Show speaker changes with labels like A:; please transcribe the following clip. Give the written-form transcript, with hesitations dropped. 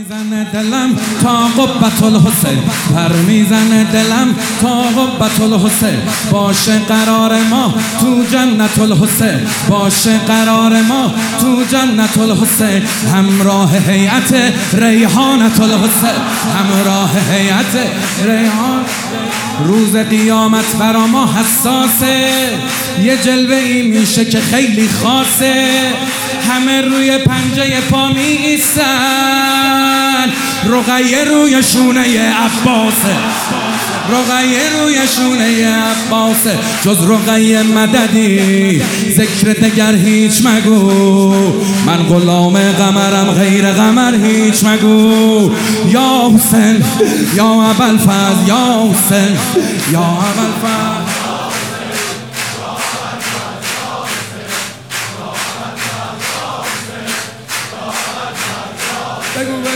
A: میزنه دلم تا قبة الحسین، پر میزنه دلم تا قبة الحسین. باشه قرار ما تو جنت الحسین، باشه قرار ما تو جنت الحسین. همراه هیئت ریحانت الحسین، همراه هیئت ریحان. روز قیامت برا ما حساسه، یه جلوه ای میشه که خیلی خاصه. همه روی پنجه پا می ایستن، رقیه روی شونه عباسه، رقیه روی شونه عباسه. جز رقیه مددی ذکر دگر هیچ مگو، من غلام قمرم غیر قمر هیچ مگو. یا حسین یا ابوالفضل، یا حسین یا ابوالفضل. بگو